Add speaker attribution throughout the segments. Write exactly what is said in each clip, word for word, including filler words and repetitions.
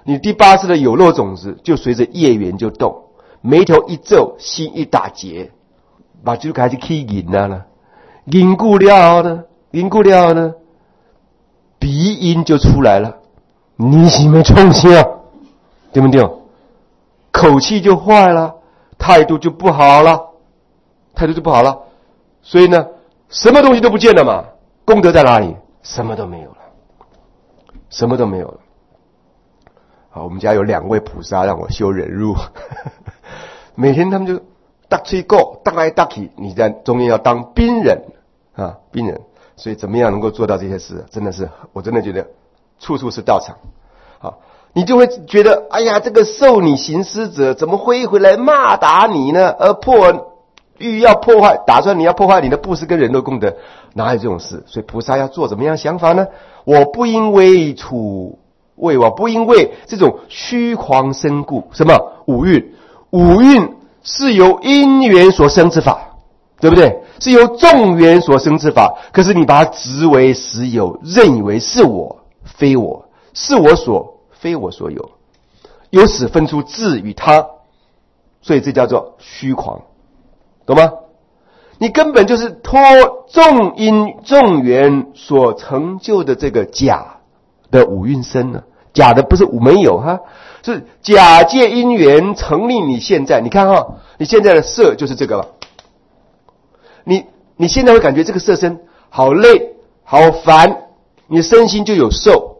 Speaker 1: 你第八世的有漏种子就随着业缘就动，眉头一皱，心一打结，把就开始起银了，银固了呢，银固了呢，鼻音就出来了，你是没冲心啊，对不对？口气就坏了，态度就不好了，态度就不好了，所以呢，什么东西都不见了嘛，功德在哪里？什么都没有了，什么都没有了。好，我们家有两位菩萨让我修忍辱，每天他们就大吹够，大来大去，你在中间要当兵人啊，兵人。所以怎么样能够做到这些事，真的是，我真的觉得处处是道场。好，你就会觉得，哎呀，这个受你行施者怎么会回来骂打你呢？而破欲要破坏，打算你要破坏你的布施跟忍辱功德，哪有这种事？所以菩萨要做怎么样想法呢？我不因为处为我不因为这种虚狂生故，什么五蕴？五蕴是由因缘所生之法，对不对？是由众缘所生之法。可是你把它执为实有，认以为是我非我，是我所非我所有，由此分出自与他，所以这叫做虚狂，懂吗？你根本就是托众因众缘所成就的这个假的五蕴身呢，假的不是没有哈，是假借因缘成立你现在。你看哈，你现在的色就是这个了。你你现在会感觉这个色身好累好烦，你的身心就有受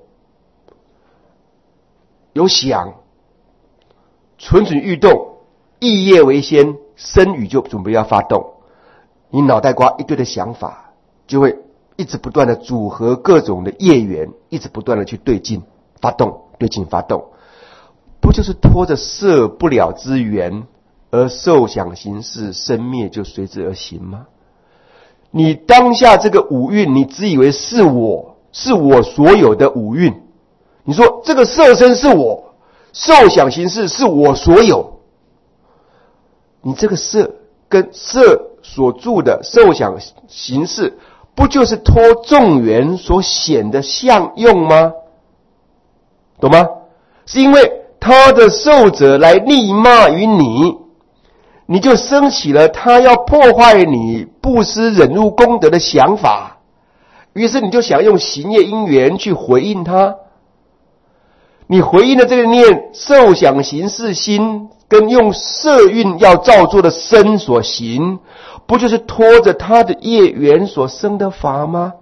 Speaker 1: 有想，蠢蠢欲动，意业为先，身语就准备要发动，你脑袋瓜一堆的想法，就会一直不断的组合各种的业缘，一直不断的去对境发动，对境发动，不就是拖着摄不了之缘，而受想行识生灭就随之而行吗？你当下这个五蕴，你自以为是我，是我所有的五蕴。你说这个色身是我，受想行识是我所有，你这个色跟色所住的受想行识，不就是托众缘所显的相用吗？懂吗？是因为他的受者来逆骂于你，你就升起了他要破坏你布施忍辱功德的想法，于是你就想用行业因缘去回应他。你回应的这个念受想行识心，跟用色蕴要造作的身所行，不就是拖着他的业缘所生的法吗？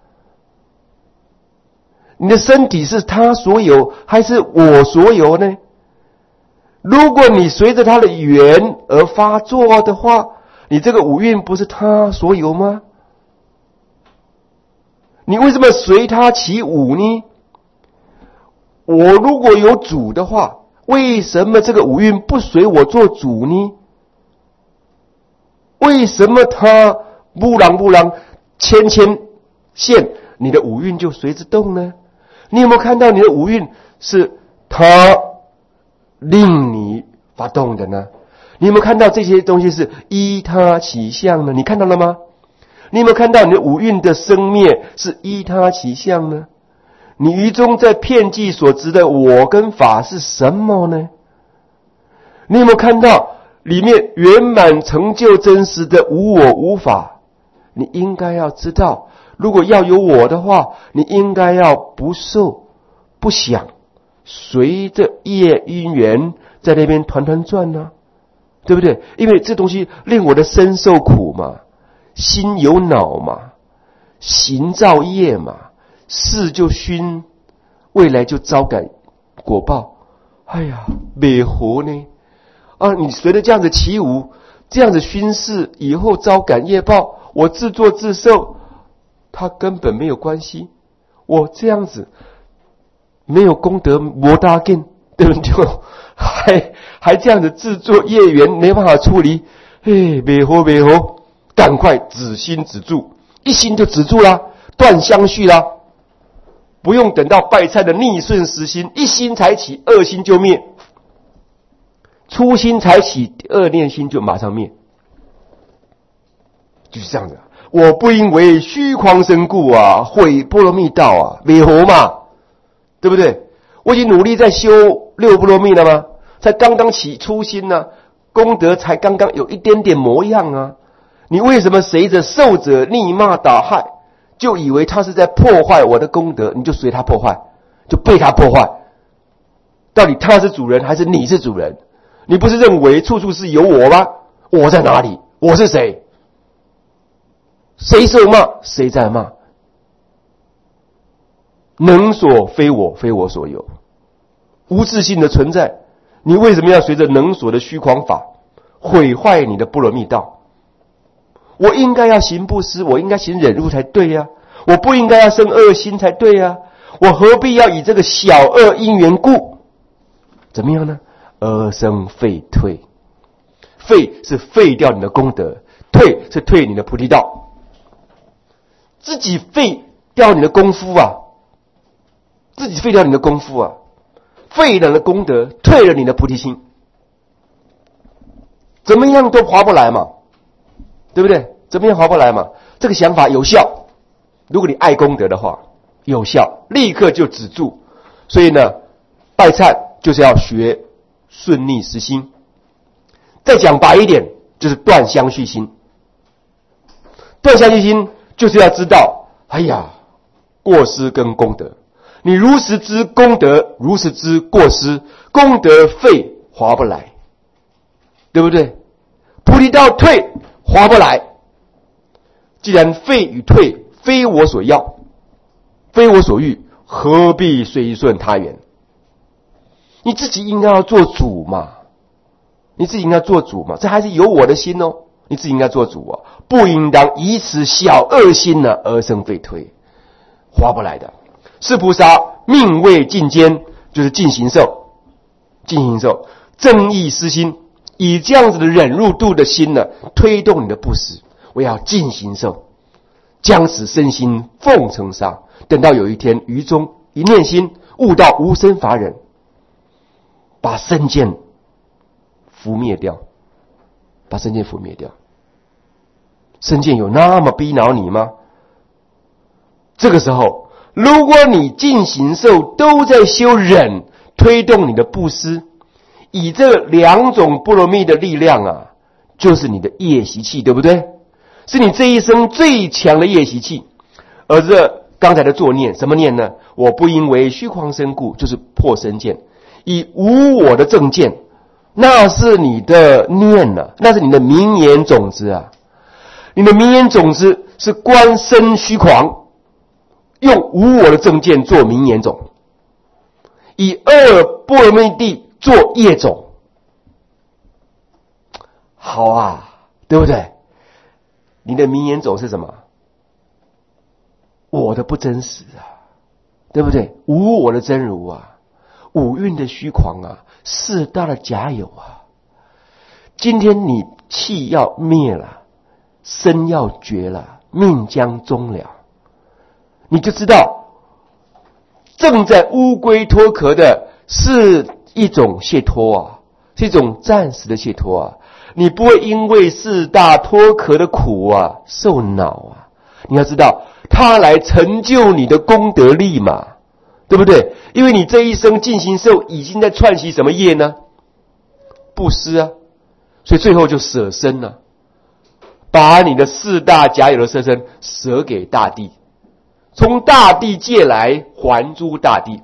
Speaker 1: 你的身体是他所有还是我所有呢？如果你随着他的缘而发作的话，你这个五蕴不是他所有吗？你为什么随他起舞呢？我如果有主的话，为什么这个五蕴不随我做主呢？为什么他不啷不啷牵牵线，你的五蕴就随之动呢？你有没有看到你的五蕴是他令你发动的呢？你有没有看到这些东西是依他起相呢？你看到了吗？你有没有看到你的五蕴的生灭是依他起相呢？你于中在遍计所执的我跟法是什么呢？你有没有看到里面圆满成就真实的无我无法？你应该要知道，如果要有我的话，你应该要不受不想，随着业因缘在那边团团转啊，对不对？因为这东西令我的身受苦嘛，心有恼嘛，行造业嘛，事就熏，未来就招感果报。哎呀，美活呢？啊，你随着这样子起舞，这样子熏事，以后招感业报，我自作自受，他根本没有关系。我这样子没有功德摩大根，对不对？还还这样子自作业缘，没办法处理。嘿，美活美活，赶快止心止住，一心就止住啦，断相续啦。不用等到拜忏的逆顺时心，一心才起，二心就灭；初心才起，二念心就马上灭，就是这样子。我不因为虚诳生故啊，毁波罗蜜道啊，美活嘛，对不对？ 我已经努力在修六波罗蜜了吗？才刚刚起初心呢、啊，功德才刚刚有一点点模样啊！你为什么随着受者逆骂打害，就以为他是在破坏我的功德，你就随他破坏，就被他破坏？到底他是主人还是你是主人？你不是认为处处是有我吗？我在哪里？我是谁？谁受骂，谁在骂？能所非我，非我所有，无自性的存在，你为什么要随着能所的虚诳法毁坏你的波罗蜜道？我应该要行布施，我应该行忍辱才对呀、啊，我不应该要生恶心才对呀、啊，我何必要以这个小恶因缘故，怎么样呢？而生废退，废是废掉你的功德，退是退你的菩提道，自己废掉你的功夫啊，自己废掉你的功夫啊，废了你的功德，退了你的菩提心，怎么样都划不来嘛，对不对？怎么样划不来嘛？这个想法有效，如果你爱功德的话，有效，立刻就止住。所以呢，拜忏就是要学顺逆实心。再讲白一点，就是断相续心。断相续心就是要知道，哎呀，过失跟功德，你如实知功德，如实知过失，功德废划不来，对不对？菩提道退划不来。既然废与退非我所要，非我所欲，何必随顺他缘？你自己应该要做主嘛，你自己应该做主嘛，这还是有我的心哦，你自己应该做主啊，不应当以此小恶心呢而生废退，划不来的。是菩萨命位尽坚，就是尽行受，尽行受，正义施心，以这样子的忍辱度的心呢，推动你的布施。我要尽行受，将使身心奉承杀。等到有一天于中一念心悟到无生法忍，把身见拂灭掉，把身见拂灭掉。身见有那么逼恼你吗？这个时候，如果你尽行受都在修忍，推动你的布施，以这两种波罗蜜的力量啊，就是你的业习气，对不对？是你这一生最强的业习气。而这刚才的作念，什么念呢？我不因为虚诳身故，就是破身见，以无我的正见，那是你的念啊，那是你的名言种子啊。你的名言种子是观身虚诳，用无我的正见做名言种，以二波罗蜜地做业种。好啊，对不对？你的名言种是什么？我的不真实啊，对不对？无我的真如啊，五蕴的虚诳啊，四大的假有啊。今天你气要灭了，身要绝了，命将终了，你就知道正在乌龟脱壳的是一种解脱啊，是一种暂时的解脱啊。你不会因为四大脱壳的苦啊受恼啊，你要知道它来成就你的功德力嘛，对不对？因为你这一生尽行受已经在串习什么业呢？布施啊，所以最后就舍身了、啊，把你的四大假有的色身舍给大地，从大地借来还诸大地，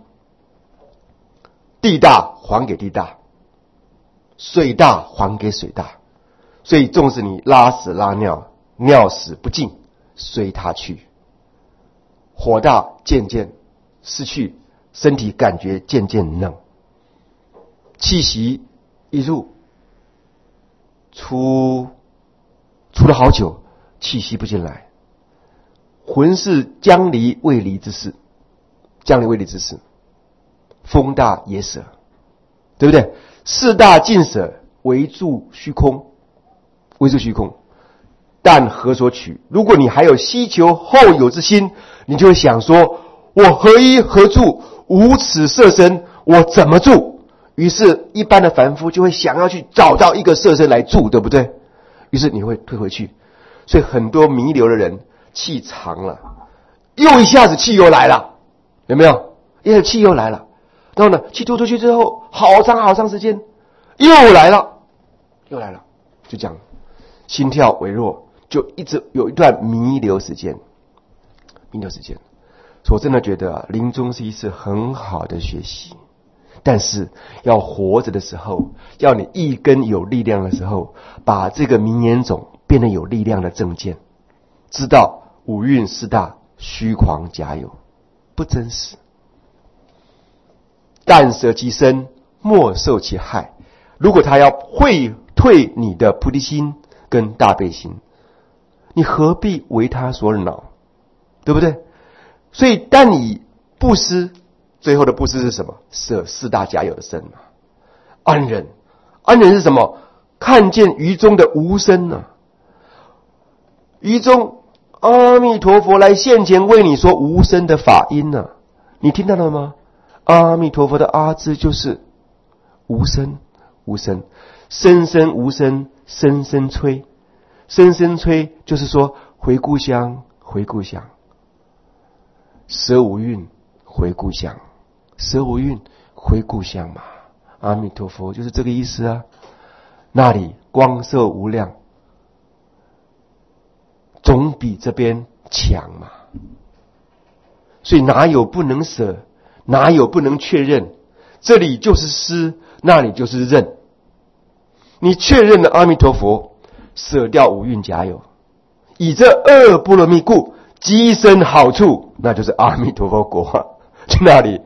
Speaker 1: 地大还给地大，水大还给水大。所以纵使你拉屎拉尿，尿屎不尽，随它去。火大渐渐失去，身体感觉渐渐冷，气息一入，出出了好久，气息不进来，浑是将离未离之事，将离未离之事。风大也舍，对不对？四大尽舍，围住虚空。围住虚空，但何所取？如果你还有希求后有之心，你就会想说：我何依何住？无此色身，我怎么住？于是，一般的凡夫就会想要去找到一个色身来住，对不对？于是你会退回去。所以很多弥留的人气长了，又一下子气又来了，有没有？因为气又来了， 然后呢，气吐出去之后，好长好长时间，又来了，又来了，就这样，心跳微弱，就一直有一段弥留时间，弥留时间。所以我真的觉得啊，临终是一次很好的学习，但是要活着的时候，要你一根有力量的时候，把这个名言种变得有力量的正见，知道五蕴四大虚诳假有，不真实。但舍其身，莫受其害。如果他要会退你的菩提心跟大悲心，你何必为他所恼？对不对？所以但以布施，最后的布施是什么？舍四大假有的身啊，安忍。安忍是什么？看见于中的无生啊。于中阿弥陀佛来现前为你说无生的法音啊，你听到了吗？阿弥陀佛的阿字就是无生，无生，生生无生，生生催，生生催就是说回故乡，回故乡，舍五蕴回故乡，舍五蕴回故乡嘛。阿弥陀佛就是这个意思啊。那里光寿无量，总比这边强嘛。所以哪有不能舍，哪有不能确认？这里就是施，那里就是认。你确认了阿弥陀佛，舍掉五蕴假有，以这二波罗蜜故，积生好处，那就是阿弥陀佛国。去那里，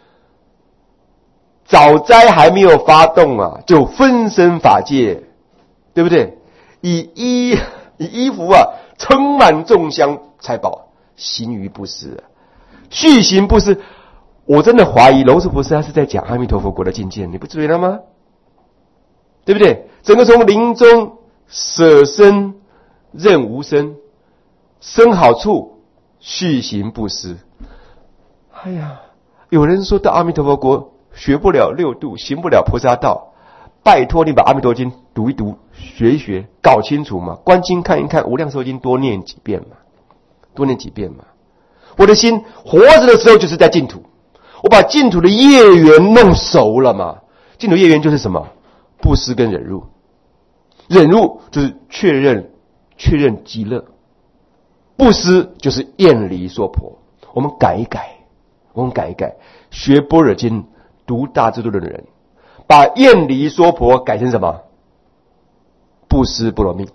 Speaker 1: 早灾还没有发动啊，就分身法界，对不对？以衣以衣服啊，盛满众香财宝，行于布施，续行布施。我真的怀疑龙树菩萨他是在讲阿弥陀佛国的境界，你不觉得吗？对不对？整个从临终舍身任无生，生好处，续行布施。哎呀，有人说到阿弥陀佛国学不了六度，行不了菩萨道，拜托你把阿弥陀经读一读，学一学，搞清楚嘛。观经看一看，无量寿经多念几遍嘛，多念几遍嘛。我的心活着的时候就是在净土，我把净土的业缘弄熟了嘛。净土业缘就是什么？布施跟忍辱。忍辱就是确认确认极乐，布施就是厌离娑婆。我们改一改，我们改一改，学般若经读大智度论的人，把厌离娑婆改成什么？布施波罗蜜。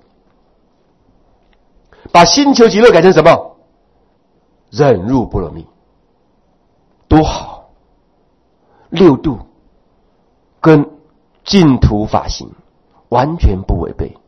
Speaker 1: 把心求极乐改成什么？忍辱波罗蜜。多好！六度跟净土法行完全不违背。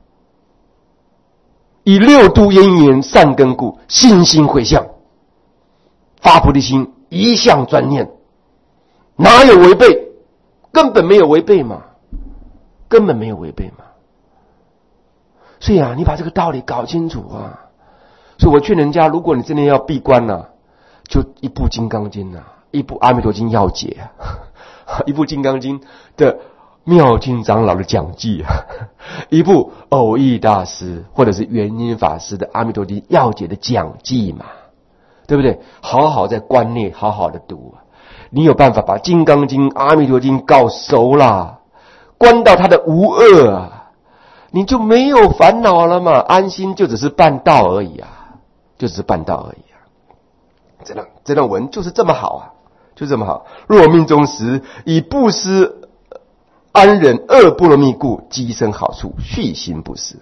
Speaker 1: 以六度因缘善根故，心心回向，发菩提心，一向专念，哪有违背？根本没有违背嘛，根本没有违背嘛。所以啊，你把这个道理搞清楚啊。所以我劝人家，如果你真的要闭关啊，就一部《金刚经》啊，一部《阿弥陀经要解》啊，一部《金刚经》的妙经长老的讲记啊，一部偶益大师或者是圆音法师的《阿弥陀经要解》的讲记嘛，对不对？好好在观内好好的读啊，你有办法把《金刚经》《阿弥陀经》搞熟啦，观到它的无二啊，你就没有烦恼了嘛，安心就只是办道而已啊，就只是办道而已啊。这段这段文就是这么好啊，就这么好。若命中时，以布施安忍二波罗蜜故，积生好处，续行布施，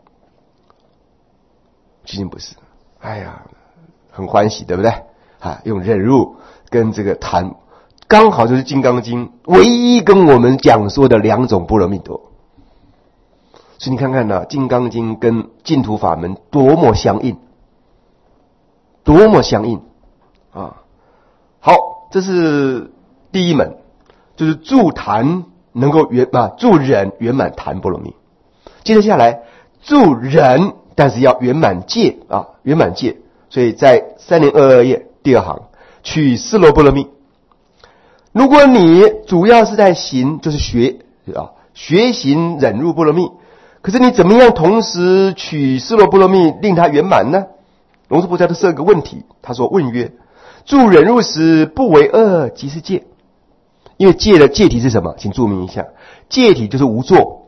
Speaker 1: 续行布施。哎呀，很欢喜，对不对？啊，用忍辱跟这个谈，刚好就是《金刚经》唯一跟我们讲说的两种波罗蜜多。所以你看看呢、啊，《金刚经》跟净土法门多么相应，多么相应啊！好，这是第一门，就是助谈能够圆啊，助忍圆满谈波罗蜜。接着下来助忍，但是要圆满戒啊，圆满戒。所以在三零二二页第二行，取四罗波罗蜜。如果你主要是在行，就是学啊，学行忍辱波罗蜜。可是你怎么样同时取四罗波罗蜜令它圆满呢？龙树菩萨就设个问题，他说：问曰：助忍辱时不为恶，即是戒。 因为戒的戒体是什么？请注明一下，戒体就是无作。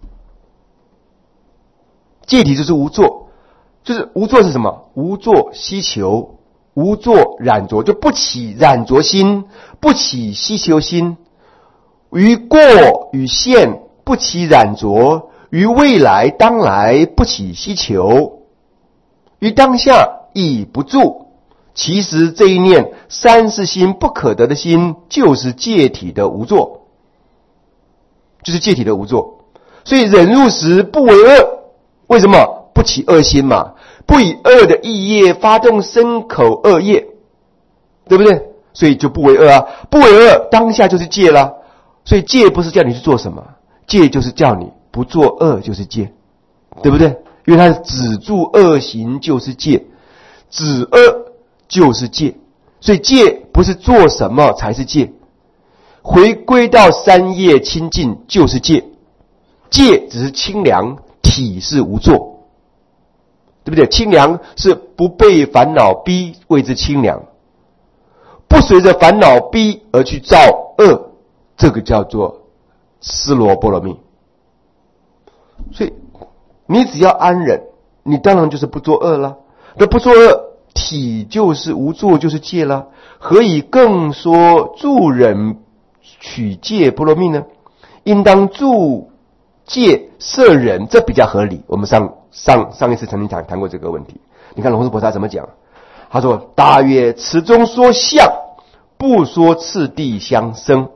Speaker 1: 戒体就是无作，就是无作是什么？无作希求，无作染着，就不起染着心，不起希求心。于过与现不起染着，于未来当来不起希求，于当下亦不住。其实这一念三世心不可得的心，就是戒体的无作，就是戒体的无作。所以忍入时不为恶，为什么？不起恶心嘛，不以恶的意业发动身口恶业，对不对？所以就不为恶啊，不为恶当下就是戒了。所以戒不是叫你去做什么，戒就是叫你不做恶，就是戒，对不对？因为它是止住恶行就是戒，止恶就是戒，所以戒不是做什么才是戒，回归到三业清净就是戒，戒只是清凉，体是无作，对不对？清凉是不被烦恼逼谓之清凉，不随着烦恼逼而去造恶，这个叫做斯罗波罗蜜。所以你只要安忍，你当然就是不作恶了。那不作恶，体就是无作，就是戒了。何以更说助忍取戒波罗蜜呢？应当助戒摄忍，这比较合理。我们上上上一次曾经谈谈过这个问题。你看龙树菩萨怎么讲？他说：“大约此中说相，不说次第相生。”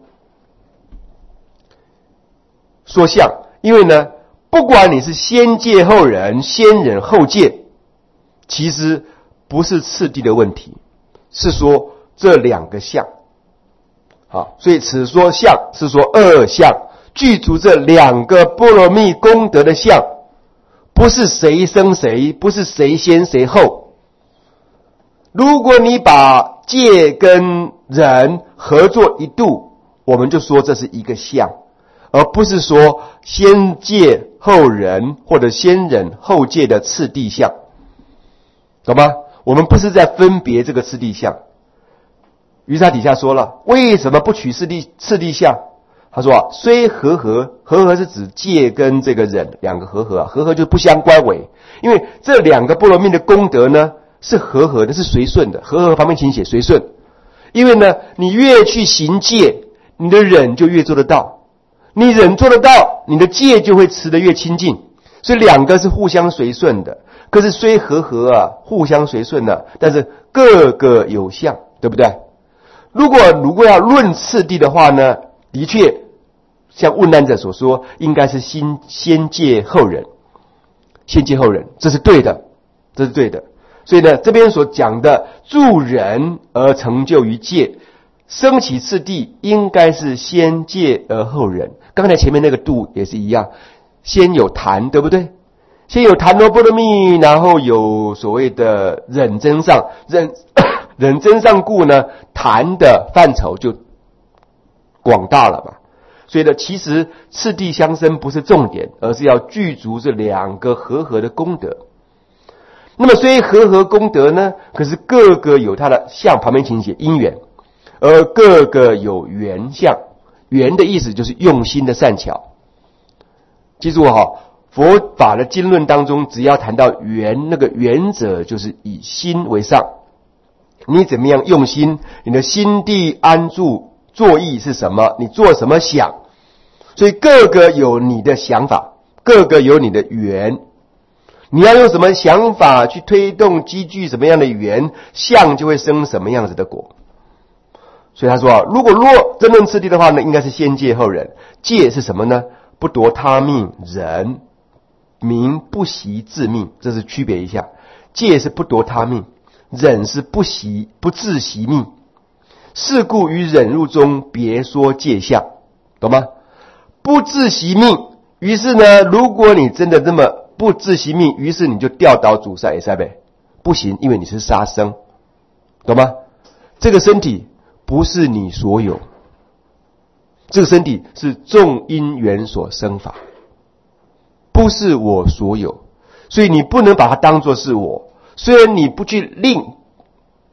Speaker 1: 说相，因为呢，不管你是先戒后忍，先忍后戒，其实不是次第的问题，是说这两个相。好，所以此说相是说二相，具足这两个波罗蜜功德的相，不是谁生谁，不是谁先谁后。如果你把戒跟忍合作一度，我们就说这是一个相，而不是说先戒后忍或者先忍后戒的次第相，懂吗？我们不是在分别这个次第相。于是他底下说了，为什么不取次第次第相？他说啊，虽和合，和合是指戒跟这个忍两个和合啊，和合就不相关违，因为这两个波罗蜜的功德呢是和合的，是随顺的。和合旁边请写随顺，因为呢，你越去行戒，你的忍就越做得到，你忍做得到，你的戒就会持得越清净，所以两个是互相随顺的。可是虽和合啊，互相随顺的、啊，但是各个有相，对不对？如果如果要论次第的话呢，的确像问难者所说，应该是先先戒后忍，先戒后忍，这是对的，这是对的。所以呢，这边所讲的助忍而成就于戒，升起次第应该是先戒而后忍。刚才前面那个度也是一样，先有谈，对不对？先有谈罗波罗蜜，然后有所谓的忍增上，忍忍增上故呢，谈的范畴就广大了吧。所以呢，其实次第相生不是重点，而是要具足这两个和合的功德。那么虽和合功德呢，可是各个有它的相，旁边请写因缘，而各个有缘相。缘的意思就是用心的善巧。记住哈，佛法的经论当中，只要谈到缘，那个缘者就是以心为上。你怎么样用心，你的心地安住，作意是什么，你做什么想，所以各个有你的想法，各个有你的缘。你要用什么想法去推动积聚什么样的缘，相就会生什么样子的果。所以他说啊，如果若真正次第的话呢，应该是先戒后忍。戒是什么呢？不夺他命，忍名不惜自命，这是区别一下。戒是不夺他命，忍是不惜不自惜命。是故于忍辱中别说戒相，懂吗？不自惜命，于是呢，如果你真的这么不自惜命，于是你就吊倒主杀也塞呗，不行，因为你是杀生，懂吗？这个身体不是你所有，这个身体是众因缘所生法，不是我所有，所以你不能把它当作是我。虽然你不去令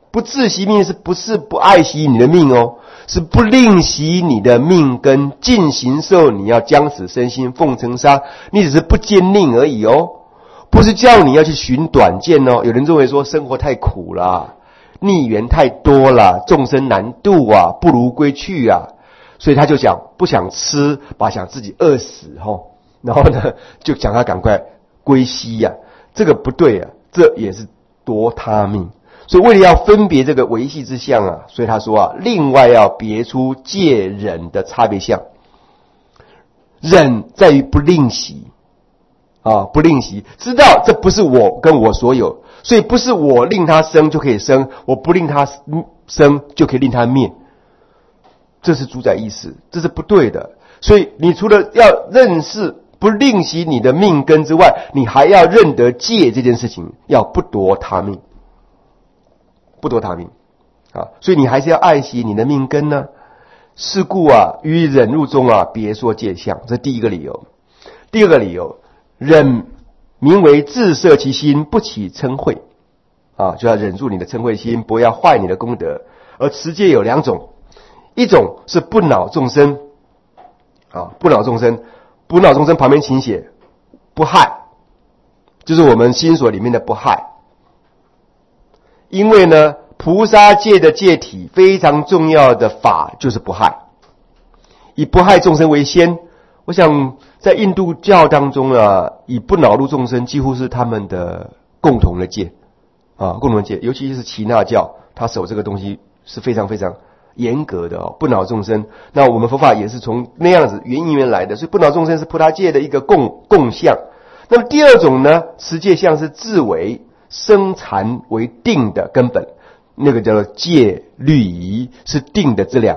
Speaker 1: 不自惜命是不是不爱惜你的命哦？是不吝惜你的命根，尽行受你要将死身心奉承杀，你只是不坚命而已哦，不是叫你要去寻短见哦。有人认为说生活太苦了，逆缘太多了，众生难度啊，不如归去啊，所以他就想不想吃，把想自己饿死哦，然后呢就讲他赶快归西呀、啊，这个不对啊，这也是夺他命。所以为了要分别这个维系之相啊，所以他说啊，另外要别出戒忍的差别相。忍在于不吝惜啊，不吝惜，知道这不是我跟我所有，所以不是我令他生就可以生，我不令他生就可以令他灭，这是主宰意识，这是不对的。所以你除了要认识不吝惜你的命根之外，你还要认得戒这件事情，要不夺他命，不夺他命啊！所以你还是要爱惜你的命根呢。是故啊，于忍辱中啊，别说戒相，这是第一个理由。第二个理由，忍名为自摄其心，不起嗔恚啊，就要忍住你的嗔恚心，不要坏你的功德。而持戒有两种，一种是不恼众生啊，不恼众生，不恼众生旁边请写不害，就是我们心所里面的不害。因为呢，菩萨戒的戒体非常重要的法就是不害，以不害众生为先。我想在印度教当中啊，以不恼怒众生几乎是他们的共同的戒啊，共同的戒，尤其是耆那教，他守这个东西是非常非常严格的哦，不恼众生。那我们佛法也是从那样子原因缘来的，所以不恼众生是菩萨戒的一个共共相。那么第二种呢，持戒相是自为生禅为定的根本，那个叫做戒律仪，是定的质量。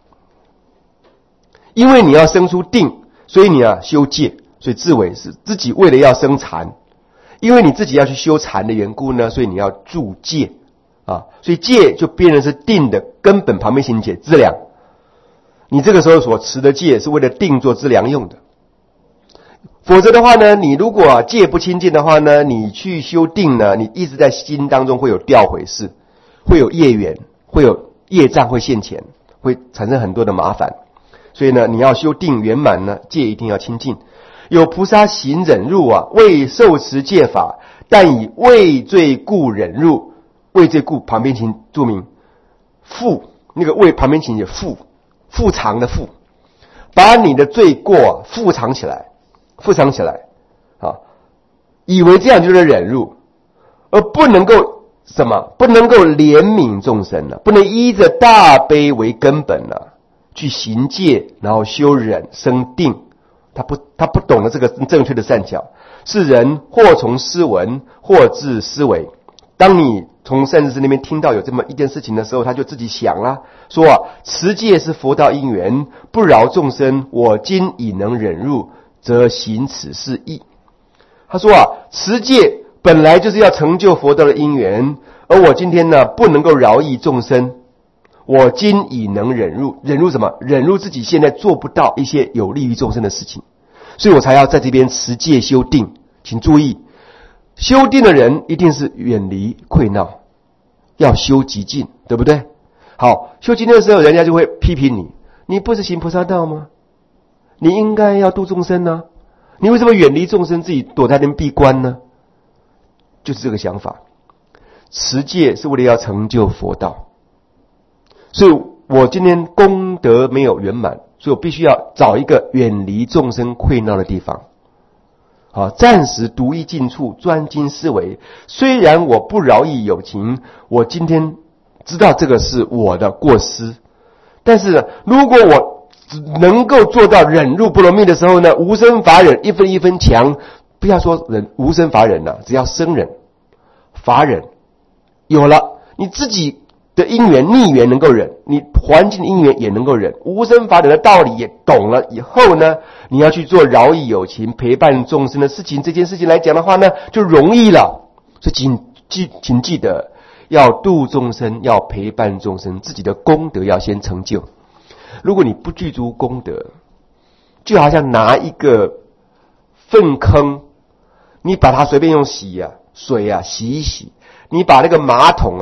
Speaker 1: 因为你要生出定，所以你要修戒，所以自为是自己为了要生禅，因为你自己要去修禅的缘故呢，所以你要住戒啊，所以戒就变成是定的根本，旁边请写资粮。你这个时候所持的戒是为了定做资粮用的。否则的话呢，你如果、啊、戒不清净的话呢，你去修定呢，你一直在心当中会有掉回事，会有业缘，会有业障会现前，会产生很多的麻烦。所以呢，你要修定圆满呢，戒一定要清净。有菩萨行忍辱啊，未受持戒法，但以畏罪故忍辱。畏罪故旁边请注明复，那个畏旁边请写复，复藏的复，把你的罪过复藏起来，复藏起来啊，以为这样就是忍辱，而不能够什么？不能够怜悯众生了、啊，不能依着大悲为根本了、啊，去行戒，然后修忍生定。他不，他不懂得这个正确的善巧，是人或从诗文，或自思维。当你从善知识那边听到有这么一件事情的时候，他就自己想啦，说啊，持戒是佛道因缘，不饶众生，我今已能忍辱，则行此事义。他说啊，持戒本来就是要成就佛道的因缘，而我今天呢，不能够饶益众生，我今已能忍辱，忍辱什么？忍辱自己现在做不到一些有利于众生的事情，所以我才要在这边持戒修定。请注意，修定的人一定是远离溃闹，要修极静，对不对？好，修极静的时候，人家就会批评你，你不是行菩萨道吗？你应该要度众生呢、啊，你为什么远离众生，自己躲在那边闭关呢？就是这个想法。持戒是为了要成就佛道，所以我今天功德没有圆满，所以我必须要找一个远离众生溃闹的地方。好，暂时独一静处，专精思维。虽然我不饶益有情，我今天知道这个是我的过失，但是如果我能够做到忍辱不容命的时候呢，无生法忍一分一分强。不要说忍无生法忍了、啊，只要生忍、法忍有了，你自己的因缘逆缘能够忍，你环境的因缘也能够忍，无生法忍的道理也懂了以后呢，你要去做饶益有情、陪伴众生的事情，这件事情来讲的话呢，就容易了。所以请记，请记得要度众生，要陪伴众生，自己的功德要先成就。如果你不具足功德，就好像拿一个粪坑，你把它随便用洗啊水啊洗一洗，你把那个马桶啊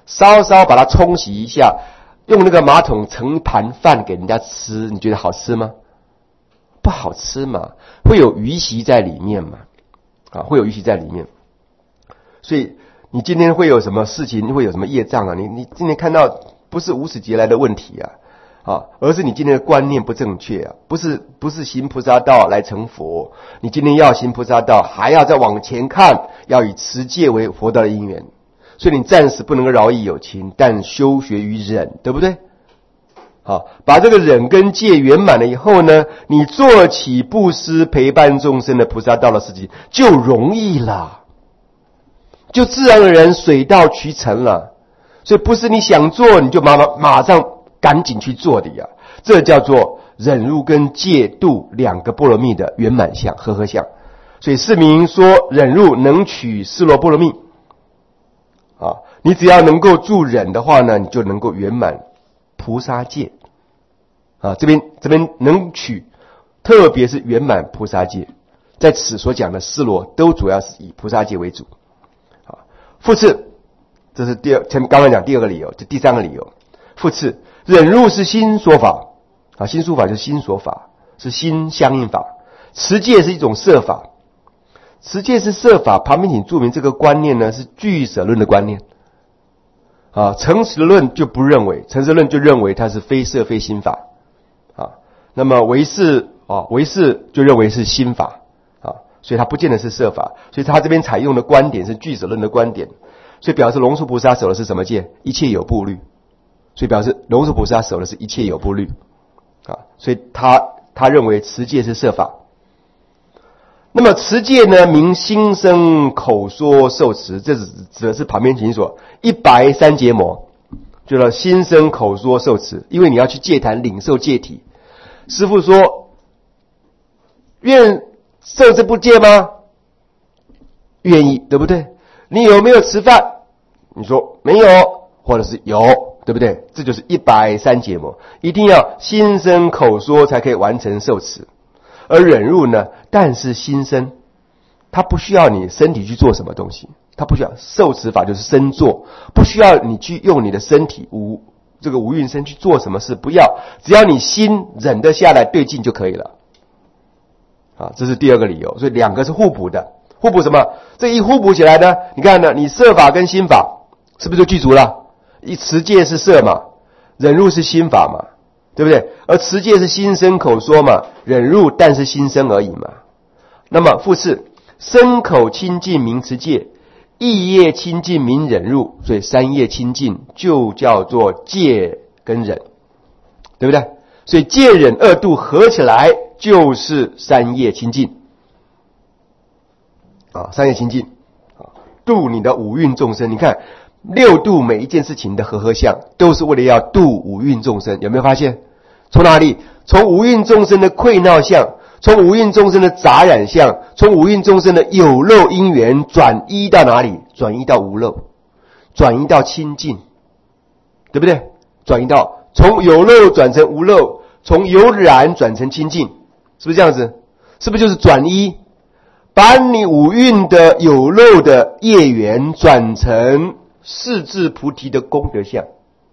Speaker 1: 稍稍把它冲洗一下，用那个马桶盛盘饭给人家吃，你觉得好吃吗？不好吃嘛，会有余习在里面嘛，啊，会有余习在里面。所以你今天会有什么事情，会有什么业障啊？你你今天看到不是无始劫来的问题啊，啊，而是你今天的观念不正确啊，不是不是行菩萨道来成佛，你今天要行菩萨道，还要再往前看，要以持戒为佛道的因缘。所以你暂时不能够饶益有情，但修学于忍，对不对？好，把这个忍跟戒圆满了以后呢，你做起布施陪伴众生的菩萨道的事情就容易了，就自然而然水到渠成了。所以不是你想做你就马马马上赶紧去做的呀，这叫做忍辱跟戒度两个波罗蜜的圆满相、和合相。所以释名说忍辱能取四罗波罗蜜啊，你只要能够住忍的话呢，你就能够圆满菩萨戒啊。这边这边能取，特别是圆满菩萨戒，在此所讲的四罗都主要是以菩萨戒为主啊。复次，这是第二，前面刚刚讲第二个理由，这第三个理由。复次，忍辱是心说法啊，心说法就是心说法，是心相应法。持戒是一种摄法。持戒是摄法，旁边请注明这个观念呢是俱舍论的观念啊。诚实论就不认为，诚实论就认为它是非摄非心法啊。那么唯识啊，唯识就认为是心法啊，所以它不见得是摄法，所以他这边采用的观点是俱舍论的观点，所以表示龙树菩萨守的是什么戒？一切有部律，所以表示龙树菩萨守的是一切有部律啊，所以他他认为持戒是摄法。那么持戒呢，名心生口说受持，这是指的是旁边请所一白三结魔，就叫心生口说受持。因为你要去戒坛领受戒体，师父说愿受这部戒吗？愿意，对不对？你有没有吃饭？你说没有，或者是有，对不对？这就是一白三结魔，一定要心生口说才可以完成受持。而忍辱呢，但是心生，它不需要你身体去做什么东西，它不需要。受持法就是身做，不需要你去用你的身体无这个无蕴身去做什么事，不要，只要你心忍得下来对境就可以了啊。这是第二个理由，所以两个是互补的。互补什么？这一互补起来呢，你看呢，你摄法跟心法是不是就具足了？一持戒是摄嘛，忍辱是心法嘛，对不对？而持戒是心生口说嘛，忍辱但是心生而已嘛。那么复次，身口清净名持戒，意业清净名忍辱，所以三业清净就叫做戒跟忍，对不对？所以戒忍二度合起来就是三业清净啊，三业清净啊，度你的五蕴众生。你看六度每一件事情的和合相，都是为了要度五蕴众生，有没有发现？从哪里？从五蕴众生的溃闹相，从五蕴众生的杂染相，从五蕴众生的有漏因缘转移到哪里？转移到无漏，转移到清净，对不对？转移到从有漏转成无漏，从有染转成清净，是不是这样子？是不是就是转移？把你五蕴的有漏的业缘转成四智菩提的功德相。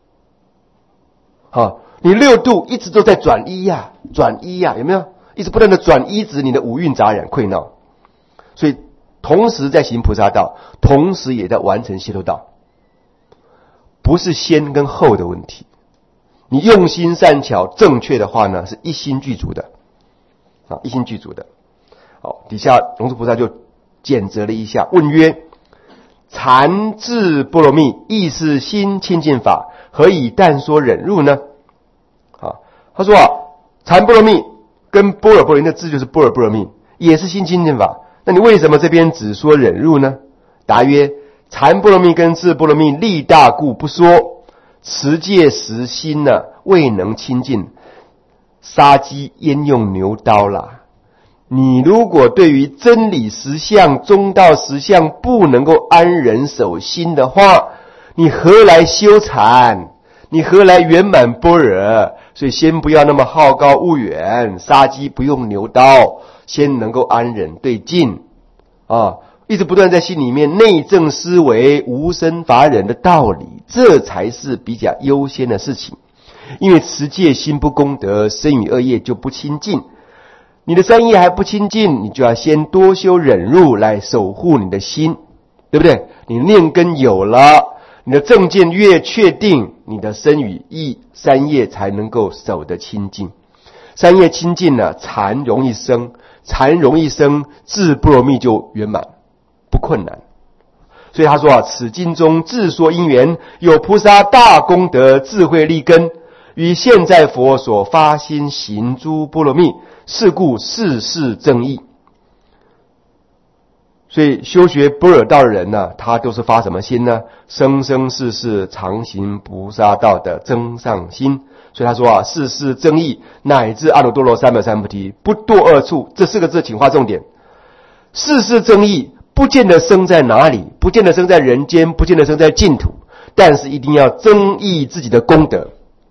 Speaker 1: 好，你六度一直都在转移呀、啊，转移呀、啊，有没有？一直不断的转移指你的五蕴杂染溃闹，所以同时在行菩萨道，同时也在完成解脱道，不是先跟后的问题。你用心善巧正确的话呢，是一心具足的啊，一心具足的。好，底下龙树菩萨就检责了一下，问曰：禅智波罗蜜亦是心清净法，何以但说忍辱呢？啊，他说啊，禅波罗蜜跟般若波罗蜜的字就是般若波罗蜜，也是心清净法。那你为什么这边只说忍辱呢？答曰：禅波罗蜜跟智波罗蜜力大故不说，持戒时心呢未能清净，杀鸡焉用牛刀啦。你如果对于真理实相、中道实相不能够安忍守心的话，你何来修禅？你何来圆满般若？所以先不要那么好高骛远，杀鸡不用牛刀，先能够安忍对境啊。 一直不断在心里面内证思维无生法忍的道理，这才是比较优先的事情。因为持戒心不功德，身语恶业就不清净。你的三业还不清净，你就要先多修忍辱来守护你的心，对不对？你念根有了，你的正见越确定，你的身语意三业才能够守得清净。三业清净了，禅容易生，禅容易生，智波罗蜜就圆满，不困难。所以他说啊，此经中自说因缘，有菩萨大功德，智慧利根，与现在佛所发心行诸波罗蜜，是故世事正义。所以修学般若道的人呢、啊，他都是发什么心呢？生生世世常行菩萨道的增上心。所以他说啊，世事正义，乃至阿耨多罗三藐三菩提，不堕恶处。这四个字请划重点。世事正义不见得生在哪里，不见得生在人间，不见得生在净土，但是一定要增益自己的功德，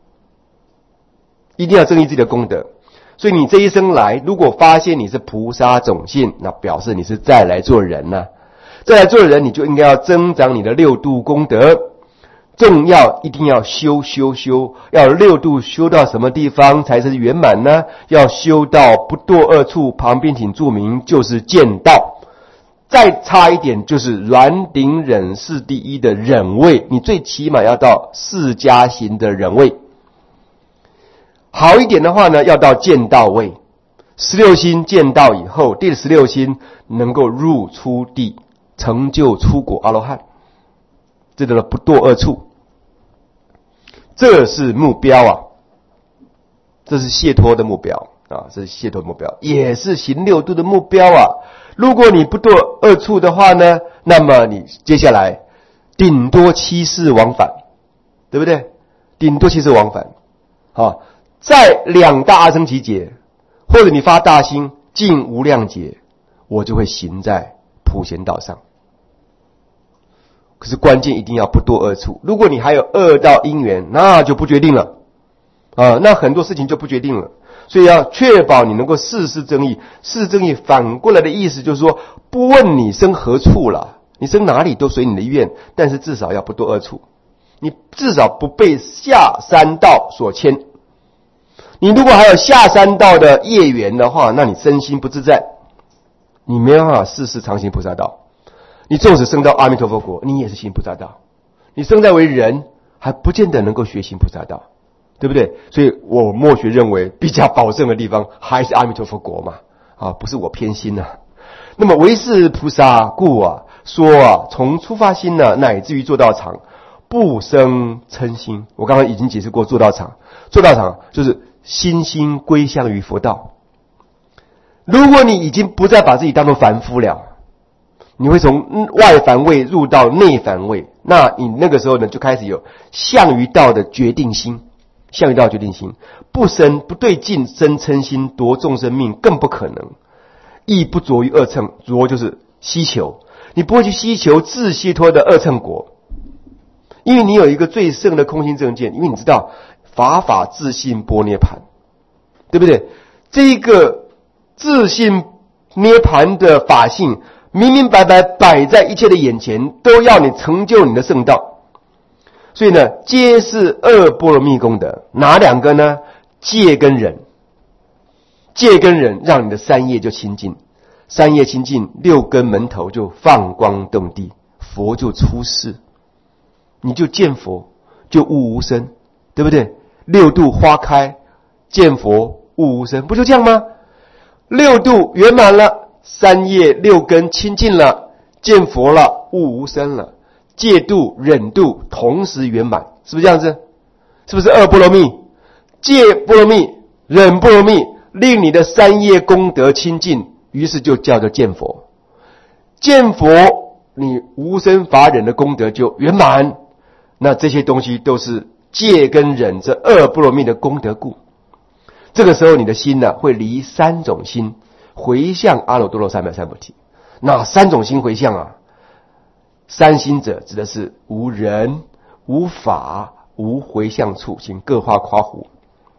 Speaker 1: 一定要增益自己的功德。所以你这一生来，如果发现你是菩萨种性，那表示你是再来做人啊。再来做人，你就应该要增长你的六度功德。重要一定要修修修，要六度修到什么地方才是圆满呢？要修到不堕恶处，旁边请注明就是见道。再差一点就是软顶忍是第一的忍位，你最起码要到释迦行的忍位。好一点的话呢，要到见道位。十六心见道以后，第十六心能够入出地，成就出果阿罗汉，这叫做不堕恶处。这是目标啊，这是解脱的目标啊，这是解脱的目标，也是行六度的目标啊。如果你不堕恶处的话呢，那么你接下来顶多七世往返，对不对？顶多七世往返啊。在两大阿僧祇劫，或者你发大心尽无量劫，我就会行在普贤道上。可是关键一定要不堕恶处，如果你还有恶道因缘，那就不决定了啊，那很多事情就不决定了。所以要确保你能够事事正义。事事正义反过来的意思就是说，不问你生何处了，你生哪里都随你的愿，但是至少要不堕恶处，你至少不被下三道所牵。你如果还有下三道的业缘的话，那你身心不自在，你没办法事事常行菩萨道。你纵使升到阿弥陀佛国，你也是行菩萨道。你生在为人，还不见得能够学行菩萨道，对不对？所以我默学认为比较保证的地方还是阿弥陀佛国嘛，啊，不是我偏心啊。那么唯是菩萨故啊，说啊，从出发心呢，乃至于做道场，不生嗔心。我刚刚已经解释过做道场，做道场就是心心归向于佛道。如果你已经不再把自己当作凡夫了，你会从外凡位入到内凡位，那你那个时候呢，就开始有向于道的决定心，向于道的决定心，不生不对境生嗔心，夺众生命更不可能，亦不着于二乘，着就是希求，你不会去希求自解脱的二乘国，因为你有一个最胜的空心正见，因为你知道法法自性般涅盘，对不对？这一个自性涅盘的法性明明白白摆在一切的眼前，都要你成就你的圣道。所以呢，皆是二波罗蜜功德。哪两个呢？戒跟忍。戒跟忍让你的三业就清净，三业清净，六根门头就放光动地，佛就出世，你就见佛，就悟无生，对不对？六度花开，见佛悟无生，不就这样吗？六度圆满了，三业六根清净了，见佛了，悟无生了，戒度忍度同时圆满，是不是这样子？是不是二波罗蜜？戒波罗蜜，忍波罗蜜，令你的三业功德清净，于是就叫做见佛。见佛，你无生法忍的功德就圆满。那这些东西都是戒跟忍这二波罗蜜的功德故。这个时候你的心呢、啊，会离三种心回向阿耨多罗三藐三菩提。哪三种心回向啊？三心者指的是无人、无法、无回向处，请各画括弧。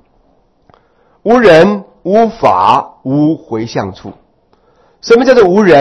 Speaker 1: 无人、无法、无回向处。什么叫做无人？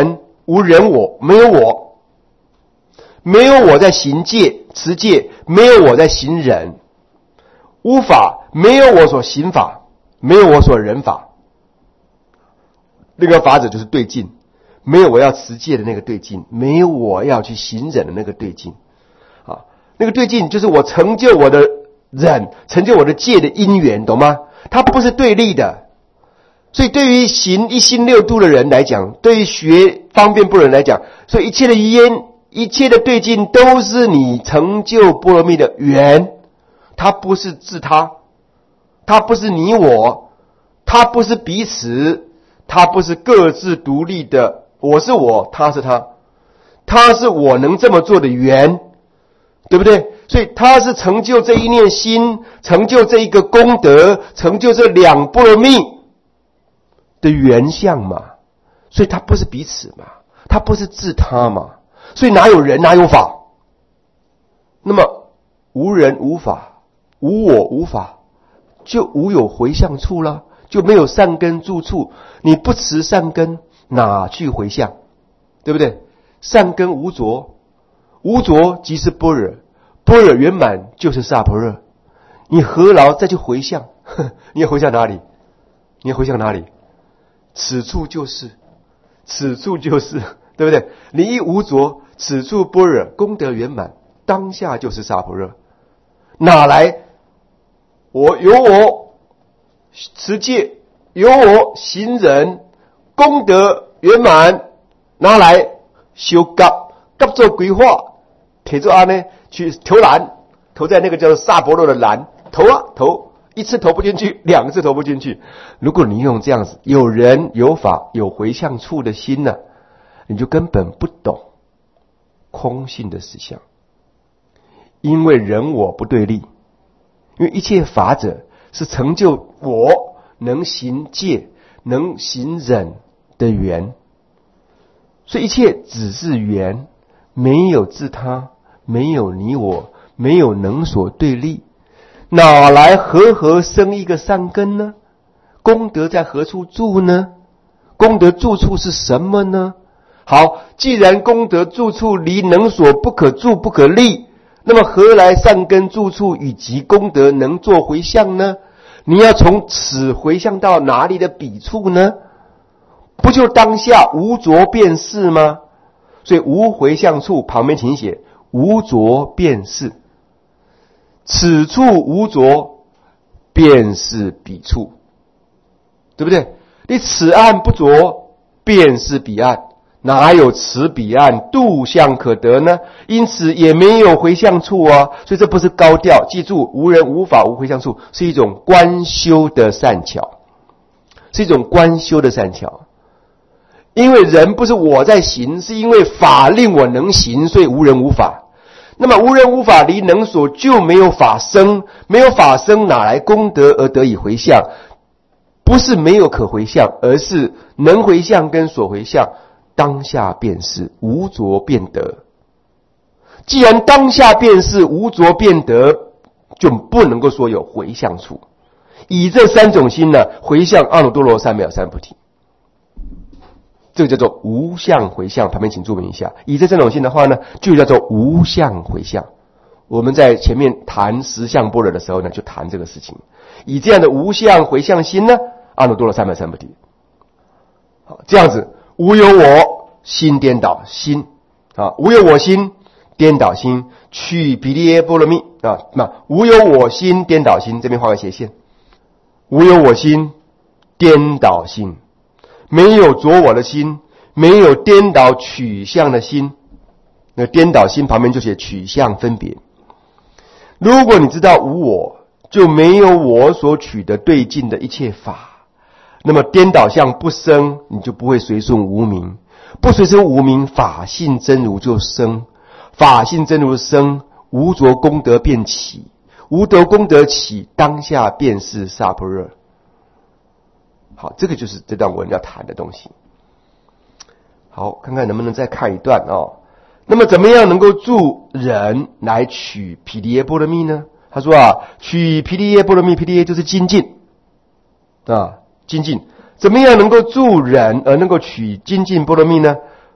Speaker 1: 无人我，没有我，没有我在行戒持戒，没有我在行忍，无法，没有我所行法，没有我所忍法。那个法者就是对境，没有我要持戒的那个对境，没有我要去行忍的那个对境啊，那个对境就是我成就我的忍，成就我的戒的因缘，懂吗？它不是对立的。所以对于行一心六度的人来讲，对于学方便部的人来讲，所以一切的因，一切的对境都是你成就波罗蜜的缘，它不是自他，它不是你我，它不是彼此，它不是各自独立的，我是我，他是他，他是我能这么做的缘，对不对？所以他是成就这一念心，成就这一个功德，成就这两波罗蜜的原相嘛，所以它不是彼此嘛，它不是自他嘛，所以哪有人哪有法？那么无人无法，无我无法，就无有回向处了，就没有善根住处。你不持善根，哪去回向？对不对？善根无着，无着即是般若，般若圆满就是萨婆诃。你何劳再去回向？你要回向哪里？你要回向哪里？此处就是，此处就是，对不对？你一无着，此处般若功德圆满，当下就是萨婆诃。哪来？我有我持戒，有我行忍，功德圆满，拿来修甲，甲做规划，铁做安呢去投篮，投在那个叫做萨婆诃的篮，投啊投。一次投不进去，两次投不进去。如果你用这样子有人有法有回向处的心呢、啊，你就根本不懂空性的实相。因为人我不对立，因为一切法者是成就我能行戒能行忍的缘，所以一切只是缘，没有自他，没有你我，没有能所对立。哪来和合生一个善根呢？功德在何处住呢？功德住处是什么呢？好，既然功德住处离能所不可住不可立，那么何来善根住处以及功德能做回向呢？你要从此回向到哪里的彼处呢？不就当下无着便是吗？所以无回向处旁边请写无着便是。此处无着，便是彼处，对不对？你此岸不着，便是彼岸，哪有此彼岸度向可得呢？因此也没有回向处啊。所以这不是高调，记住，无人无法无回向处，是一种观修的善巧，是一种观修的善巧。因为人不是我在行，是因为法令我能行，所以无人无法。那么无人无法离能所，就没有法生，没有法生，哪来功德而得以回向？不是没有可回向，而是能回向跟所回向当下便是无着便得。既然当下便是无着便得，就不能够说有回向处。以这三种心呢，回向阿耨多罗三藐三菩提，这个叫做无相回向。旁边请注明一下，以这三种心的话呢，就叫做无相回向。我们在前面谈十相般若的时候呢，就谈这个事情。以这样的无相回向心呢，阿耨多罗三藐三菩提。好，这样子无有我心颠倒心啊，无有我心颠倒心，取毗梨耶波罗蜜啊，那无有我心颠倒心，这边画个斜线，无有我心颠倒心。没有着我的心，没有颠倒取向的心，那颠倒心旁边就写取向分别。如果你知道无我，就没有我所取的对境的一切法，那么颠倒相不生，你就不会随顺无明，不随顺无明，法性真如就生，法性真如生，无着功德便起，无得功德起，当下便是萨婆诃。好，这个就是这段文要谈的东西。好，看看能不能再看一段哦。那么怎么样能够助人来取毗梨耶波罗蜜呢？他说啊，取毗梨耶波罗蜜，毗梨耶就是精进啊，精进。怎么样能够助人而能够取精进波罗蜜呢？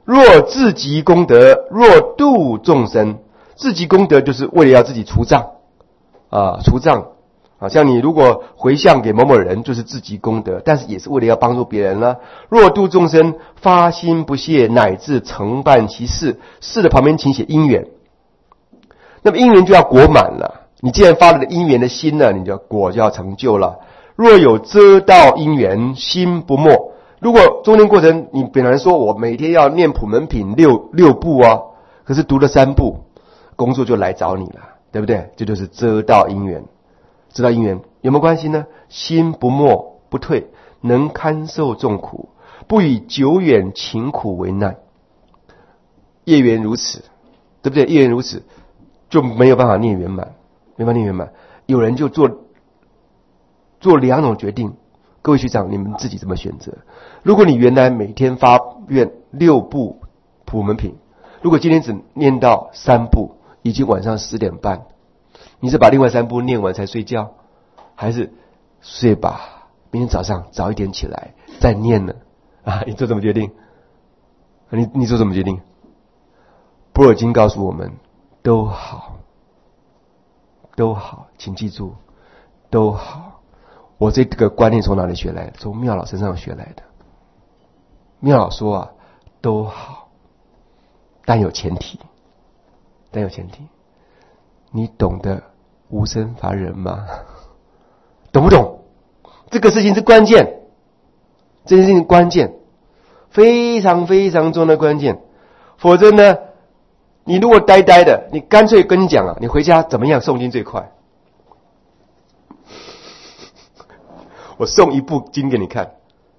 Speaker 1: 若自极功德，若度众生。自极功德就是为了要自己除障啊，除障啊。像你如果回向给某某人，就是自极功德，但是也是为了要帮助别人了。若度众生，发心不懈，乃至承办其事。事的旁边请写因缘，那么因缘就要果满了。你既然发了因缘的心呢，你就果就要成就了。若有遮道因缘，心不没。如果中间过程你本来说我每天要念普门品六六部啊，可是读了三部，工作就来找你了，对不对？这就是遮道因缘。遮道因缘有没有关系呢？心不没不退，能堪受众苦，不以久远勤苦为难。业缘如此，对不对？业缘如此，就没有办法念圆满，没办法念圆满。有人就做做两种决定，各位学长，你们自己怎么选择？如果你原来每天发愿六部普门品，如果今天只念到三部，已经晚上十点半，你是把另外三部念完才睡觉，还是睡吧，明天早上早一点起来再念呢？啊，你做什么决定？你你做什么决定？般若经告诉我们，都好，都好，请记住，都好。我这个观念从哪里学来的？从妙老身上学来的。妙老说啊，都好，但有前提，但有前提，你懂得无生法忍吗？懂不懂？这个事情是关键，这件事情关键，非常非常重要的关键。否则呢，你如果呆呆的，你干脆跟你讲啊，你回家怎么样诵经最快？我送一部经给你看。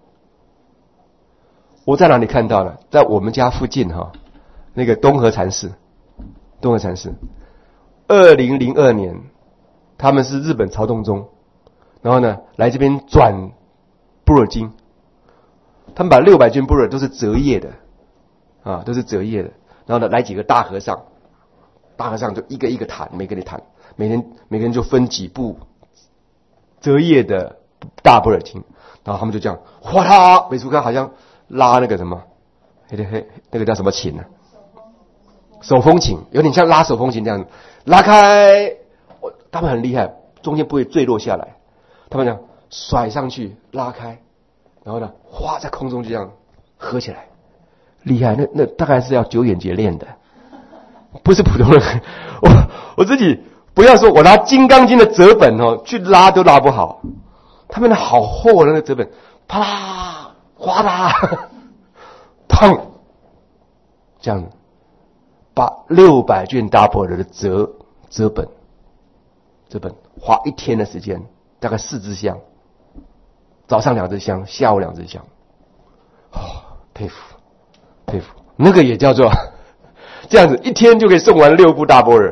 Speaker 1: 我在哪里看到了？在我们家附近哈，那个东河禅寺，东河禅寺，二零零二年，他们是日本曹洞宗，然后呢来这边转般若经，他们把六百卷般若都是折页的，啊，都是折页的，然后呢来几个大和尚，大和尚就一个一个谈，每个人谈，每人每个人就分几部折页的大般若经，然后他们就这样哗啦，美术课好像拉那个什么，嘿嘿嘿，那个叫什么琴呢、啊？手风琴，有点像拉手风琴这样子，拉开，他们很厉害，中间不会坠落下来，他们这样甩上去，拉开，然后呢，哗，在空中就这样合起来，厉害，那那大概是要久远劫练的，不是普通人。我我自己不要说我拿《金刚经》的折本哦去拉都拉不好，他们的好厚那个折本，啪啦，哗啦，砰，这样子。把六百卷大般若的折折本，折本花一天的时间，大概四支香，早上两支香，下午两支香，哦，佩服佩服，那个也叫做这样子，一天就可以诵完六部大般若。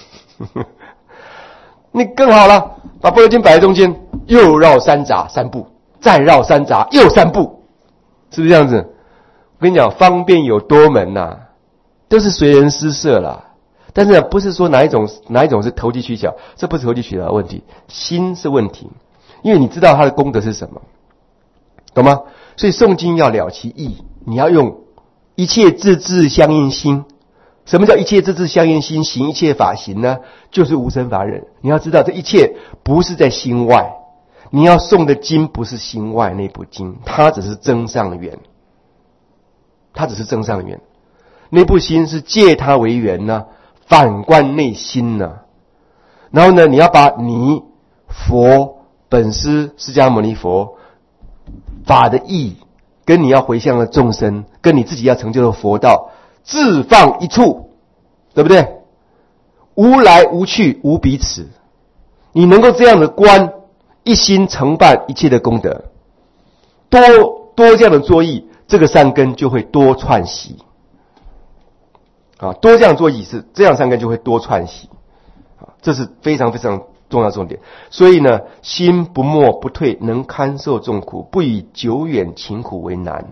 Speaker 1: 你更好了，把般若经摆在中间，又绕三匝三步，再绕三匝又三步，是不是这样子？我跟你讲，方便有多门呐、啊。都是随人施设啦，但是呢，不是说哪一种哪一种是投机取巧，这不是投机取巧的问题，心是问题，因为你知道它的功德是什么，懂吗？所以诵经要了其意，你要用一切自治相应心。什么叫一切自治相应心？行一切法行呢，就是无生法忍。你要知道，这一切不是在心外，你要诵的经不是心外那部经，它只是增上缘，它只是增上缘。那部心是借它为缘呢、啊，反观内心呢、啊。然后呢，你要把你佛本师释迦牟尼佛法的义，跟你要回向的众生，跟你自己要成就的佛道，自放一处，对不对？无来无去，无彼此。你能够这样的观，一心承办一切的功德，多多这样的作意，这个善根就会多串习。啊，多这样做仪式，这样善根就会多串习，啊，这是非常非常重要的重点。所以呢，心不没不退，能堪受众苦，不以久远勤苦为难。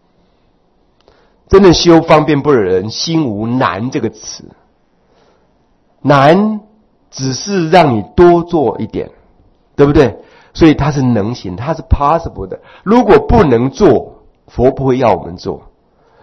Speaker 1: 真正修方便般若人，心无难这个词，难只是让你多做一点，对不对？所以它是能行，它是 possible 的。如果不能做，佛不会要我们做。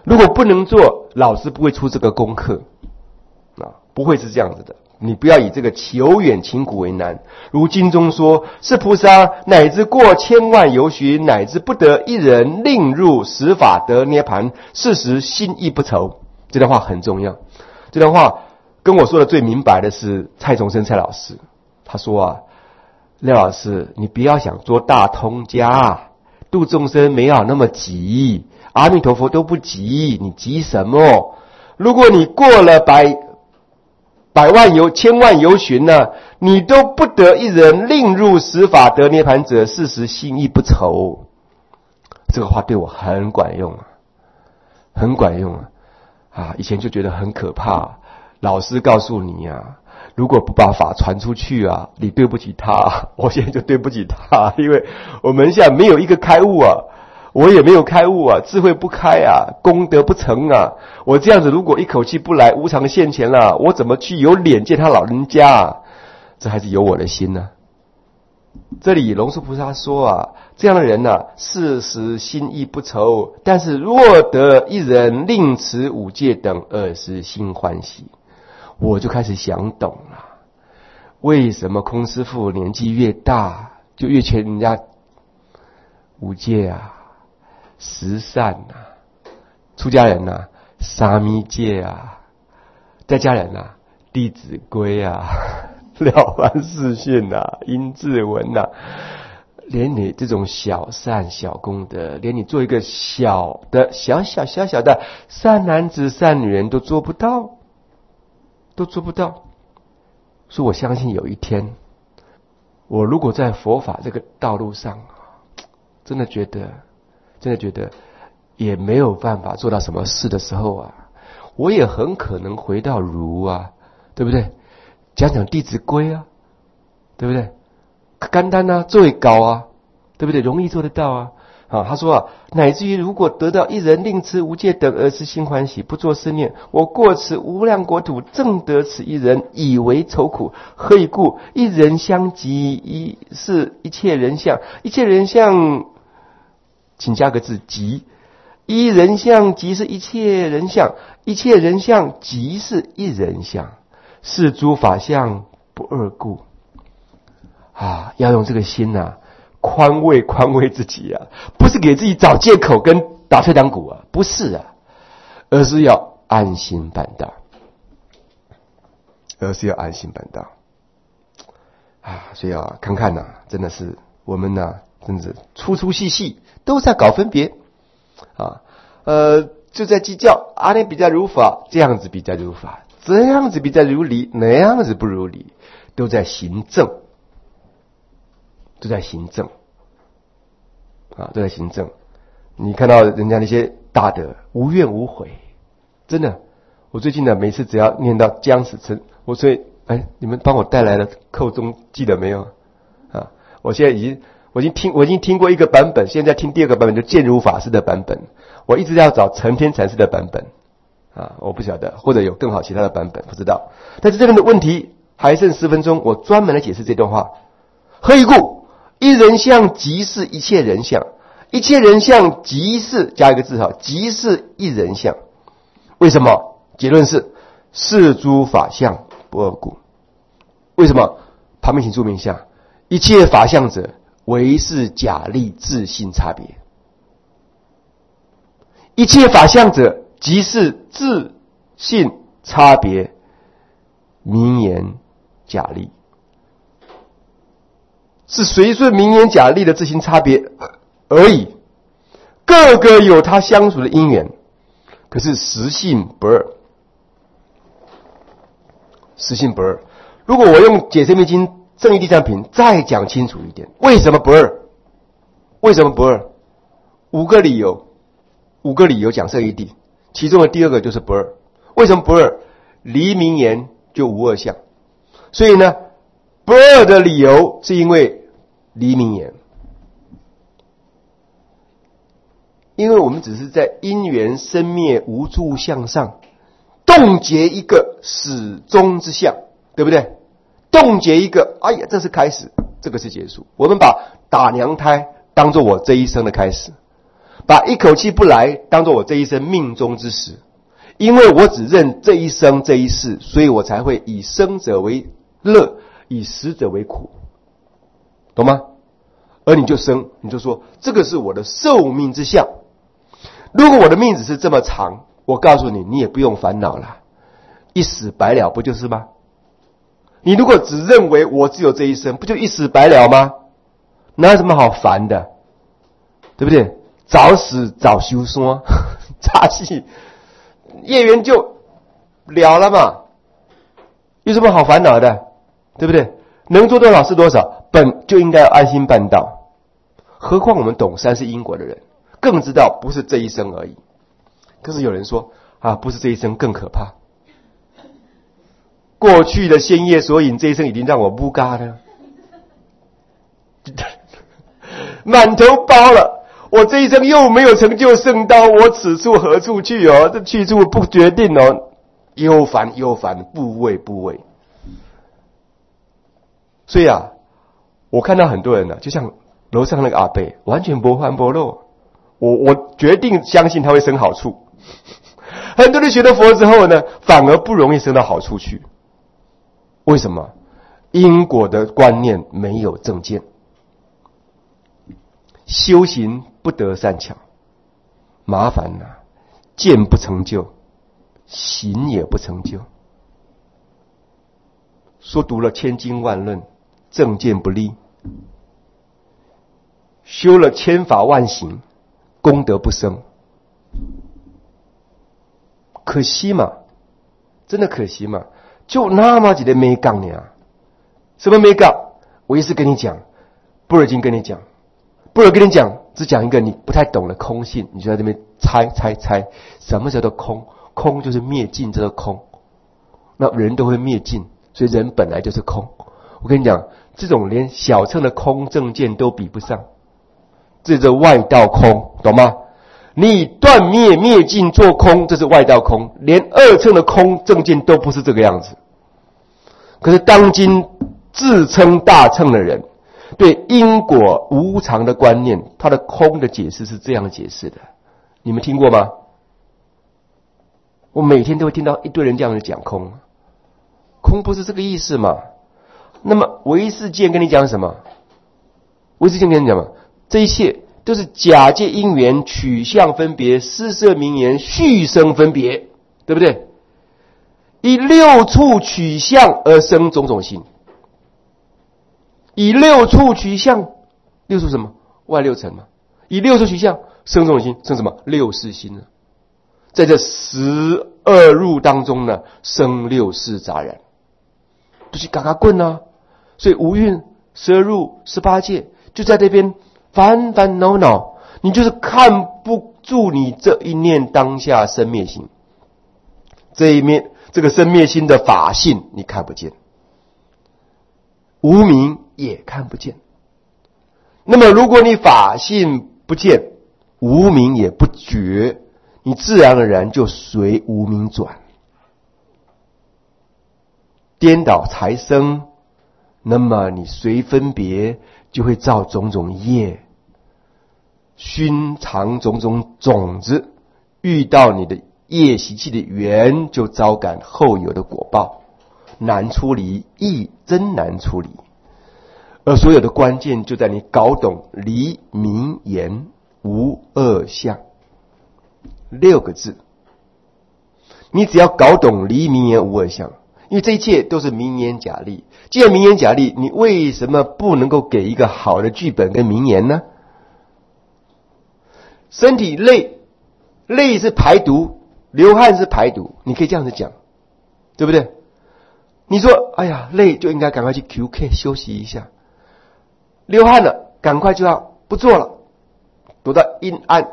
Speaker 1: 如果不能做，老师不会出这个功课啊，不会是这样子的。你不要以这个求远勤苦为难。如经中说，是菩萨乃至过千万由旬，乃至不得一人令入十法得涅盘，是时心亦不愁。这段话很重要。这段话跟我说的最明白的是蔡崇生蔡老师，他说啊，廖老师，你不要想做大通家，度众生没有那么急，阿弥陀佛都不急，你急什么？如果你过了百百万由千万由旬呢，你都不得一人令入十法得涅盘者，是时心亦不愁。这个话对我很管用啊，很管用啊！啊，以前就觉得很可怕。老师告诉你啊，如果不把法传出去啊，你对不起他。我现在就对不起他，因为我们现在没有一个开悟啊。我也没有开悟啊，智慧不开啊，功德不成啊。我这样子如果一口气不来，无常现前了，我怎么去有脸见他老人家啊？这还是有我的心呢、啊。这里龙树菩萨说啊，这样的人呢、啊，事时心亦不愁，但是若得一人令持五戒等，二时心欢喜。我就开始想懂了，为什么空师父年纪越大，就越劝人家五戒啊？十善啊，出家人啊，沙弥戒啊，在家人啊，弟子规啊，了凡四训啊，阴骘文啊，连你这种小善小功德，连你做一个小的小小小小的善男子善女人都做不到，都做不到。所以我相信有一天，我如果在佛法这个道路上，真的觉得真的觉得也没有办法做到什么事的时候啊，我也很可能回到儒啊，对不对？讲讲弟子规啊，对不对？简单啊，最高啊，对不对？容易做得到啊。啊，他说啊，乃至于如果得到一人令持无戒等，而是心欢喜，不作思念，我过此无量国土，正得此一人，以为愁苦。何以故？一人相即，一是一切人相，一切人相，请加个字即。一人相即是一切人相，一切人相即是一人相，是诸法相不二故。啊，要用这个心啊，宽慰宽慰自己啊，不是给自己找借口跟打退堂鼓啊，不是啊，而是要安心办道，而是要安心办道啊！所以啊，看看呐、啊，真的是我们呐、啊，真是粗粗细细都在搞分别啊，呃，就在计较啊，那比较如法，这样子比较如法，这样子比较如理，那样子不如理，都在行正。都在行正啊，都在行正。你看到人家那些大德无怨无悔，真的。我最近呢，每次只要念到将死称，我所以哎，你们帮我带来了扣中，记得没有啊？我现在已经我已经听我已经听过一个版本，现在听第二个版本，就见如法师的版本。我一直要找成天禅师的版本啊，我不晓得，或者有更好其他的版本，不知道。但是这个的问题还剩十分钟，我专门来解释这段话。何以故？一人相即是一切人相，一切人相即是加一个字哈，即是一人相。为什么？结论是是诸法相不二故。为什么？旁边请注明一下，一切法相者，唯是假立自性差别。一切法相者，即是自性差别，名言假立。是随顺名言假立的自行差别而已，个个有它相属的因缘，可是实性不二，实性不二。如果我用解释密经正义第三品再讲清楚一点，为什么不二？为什么不二？五个理由，五个理由讲圣义谛，其中的第二个就是不二。为什么不二？离名言就无二相，所以呢，不二的理由是因为离名言，因为我们只是在因缘生灭无助相上冻结一个始终之相，对不对？冻结一个，哎呀，这是开始，这个是结束。我们把打娘胎当作我这一生的开始， 把一口气不来当作我这一生命中之时，因为我只认这一生这一世，所以我才会以生者为乐，以死者为苦，懂吗？而你就生，你就说这个是我的寿命之相。如果我的命只是这么长，我告诉你，你也不用烦恼了，一死百了，不就是吗？你如果只认为我只有这一生，不就一死百了吗？哪有什么好烦的，对不对？早死早修山，差戏业缘就了了嘛，有什么好烦恼的，对不对？能做多少是多少，本就应该要安心办道。何况我们懂三世因果的人，更知道不是这一生而已。可是有人说啊，不是这一生更可怕。过去的先业所引，这一生已经让我不嘎了，满头包了。我这一生又没有成就圣道，我此处何处去哦？这去处不决定哦，又烦又烦，不畏不畏。所以啊，我看到很多人呢、啊，就像楼上那个阿伯，完全不欢不乐。我我决定相信他会生好处。很多人学了佛之后呢，反而不容易生到好处去。为什么？因果的观念没有正见，修行不得善巧，麻烦了、啊，见不成就，行也不成就。说读了千经万论，正见不立，修了千法万行，功德不生，可惜嘛，真的可惜嘛。就那么几的没杠呢？什么没杠？我一直跟你讲，布尔金跟你讲，布尔跟你讲，只讲一个你不太懂的空性，你就在这边猜猜猜，什么叫做空？空就是灭尽，这个空。那人都会灭尽，所以人本来就是空。我跟你讲，这种连小乘的空正见都比不上，这是外道空，懂吗？你以断灭灭尽做空，这是外道空，连二乘的空正见都不是这个样子。可是当今自称大乘的人，对因果无常的观念，他的空的解释是这样解释的，你们听过吗？我每天都会听到一堆人这样子讲空，空不是这个意思嘛？那么唯识见跟你讲什么？唯识见跟你讲什么？这一切都是假借因缘取向分别，施设名言，续生分别，对不对？以六处取向而生种种心，以六处取向，六处什么？外六尘嘛。以六处取向生种种心，生什么？六识心呢？在这十二入当中呢，生六识杂染，就是嘎嘎棍啊。所以五蕴、十二入、十八界就在这边烦烦恼恼，你就是看不住你这一念当下生灭心，这一面这个生灭心的法性你看不见，无明也看不见。那么如果你法性不见，无明也不觉，你自然而然就随无明转，颠倒财生，那么你随分别就会造种种业，熏藏种种种子，遇到你的业习气的缘，就遭感后有的果报，难出离，亦真难出离。而所有的关键就在你搞懂离名言无二相六个字。你只要搞懂离名言无二相，因为这一切都是名言假例。既然名言假例，你为什么不能够给一个好的剧本跟名言呢？身体累，累是排毒，流汗是排毒，你可以这样子讲，对不对？你说哎呀累就应该赶快去 Q K 休息一下，流汗了赶快就要不做了，躲到阴暗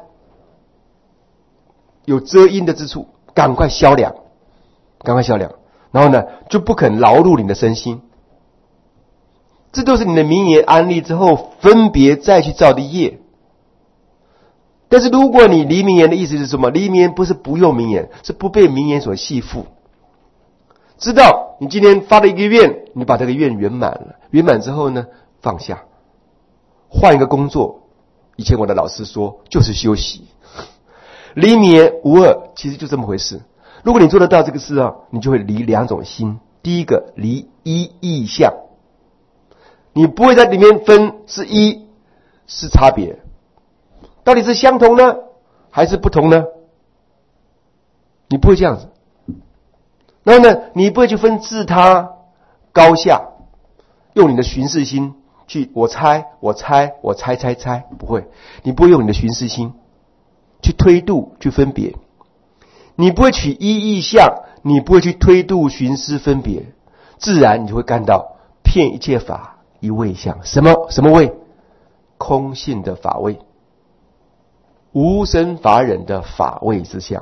Speaker 1: 有遮阴的之处，赶快消凉，赶快消凉，然后呢就不肯劳碌你的身心。这都是你的名言安立之后分别再去造的业。但是如果你离名言的意思是什么？离名言不是不用名言，是不被名言所系缚。知道你今天发了一个愿，你把这个愿圆满了，圆满之后呢放下，换一个工作， 以前我的老师说，就是休息。离灭无二，其实就这么回事。如果你做得到这个事啊，你就会离两种心。第一个，离一意相，你不会在里面分是一是差别，到底是相同呢，还是不同呢？你不会这样子。然后呢，你不会去分自他高下，用你的寻视心去我猜我猜我猜猜猜，不会，你不会用你的寻视心去推度去分别，你不会取一意相，你不会去推度寻思分别，自然你就会看到遍一切法一味相。什么什么味？空性的法味，无生法忍的法味之相。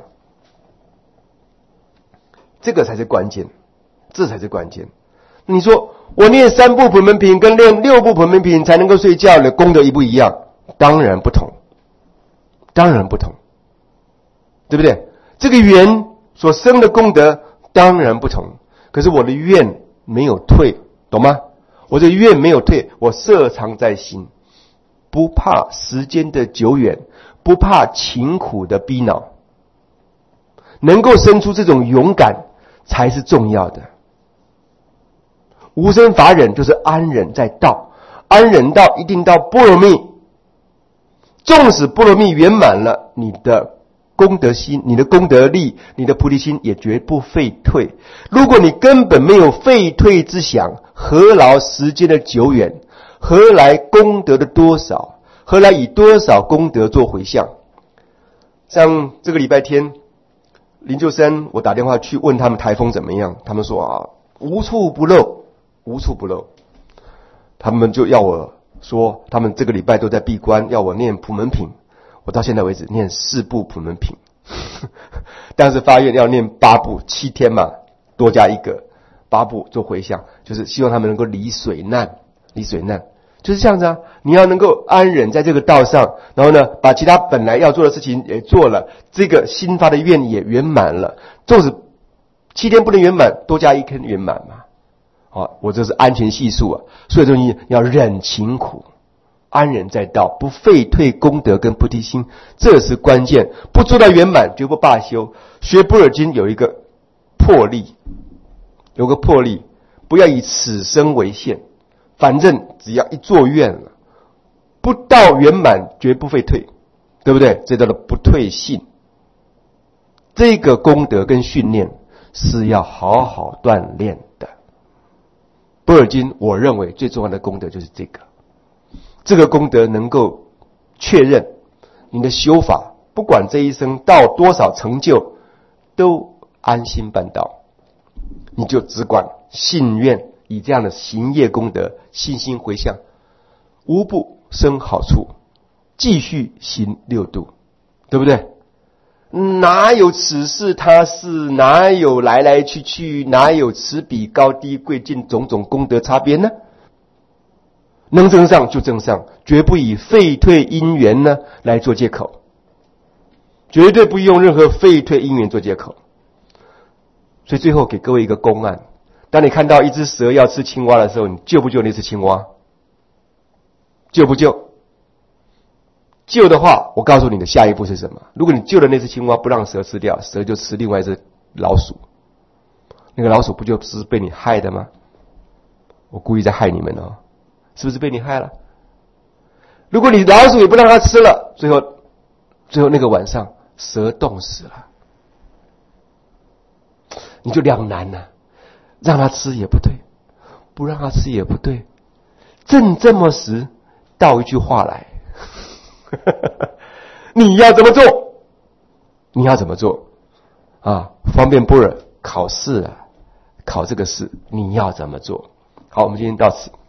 Speaker 1: 这个才是关键，这才是关键。你说我念三部普门品跟念六部普门品才能够睡觉的功德一不一样？当然不同，当然不同，对不对？这个缘所生的功德当然不同，可是我的愿没有退，懂吗？我的愿没有退，我摄藏在心，不怕时间的久远，不怕勤苦的逼恼，能够生出这种勇敢才是重要的。无生法忍就是安忍在道，安忍道一定到波罗蜜，纵使波罗蜜圆满了，你的功德心，你的功德力，你的菩提心也绝不废退。如果你根本没有废退之想，何劳时间的久远，何来功德的多少，何来以多少功德做回向？像这个礼拜天灵鹫山，我打电话去问他们台风怎么样，他们说啊，无处不漏，无处不漏。他们就要我说，他们这个礼拜都在闭关，要我念普门品。我到现在为止念四部普门品，但是发愿要念八部，七天嘛，多加一个八部做回向，就是希望他们能够离水难，离水难，就是这样子啊。你要能够安忍在这个道上，然后呢，把其他本来要做的事情也做了，这个新发的愿也圆满了。纵使七天不能圆满，多加一天圆满嘛。好，我这是安全系数啊，所以东西要忍勤苦。安忍在道，不废退功德跟菩提心，这是关键。不做到圆满，绝不罢休。学般若经有一个魄力，有个魄力，不要以此生为限，反正只要一做愿了，不到圆满绝不废退，对不对？这叫做不退性。这个功德跟训练是要好好锻炼的。般若经我认为最重要的功德就是这个。这个功德能够确认你的修法，不管这一生到多少成就，都安心办道。你就只管信愿，以这样的行业功德，信心回向，无不生好处，继续行六度，对不对？哪有此事他事，哪有来来去去，哪有此比高低贵贱种种功德差别呢？能增上就增上，绝不以废退因缘呢来做借口，绝对不用任何废退因缘做借口。所以最后给各位一个公案，当你看到一只蛇要吃青蛙的时候，你救不救那只青蛙？救不救？救的话，我告诉你的下一步是什么？如果你救了那只青蛙，不让蛇吃掉，蛇就吃另外一只老鼠，那个老鼠不就是被你害的吗？我故意在害你们哦，是不是被你害了？如果你老鼠也不让它吃了，最后最后那个晚上蛇冻死了，你就两难了，让它吃也不对，不让它吃也不对。正这么时，道一句话来，你要怎么做？你要怎么做啊？方便般若考试啊，考这个试，你要怎么做？好，我们今天到此。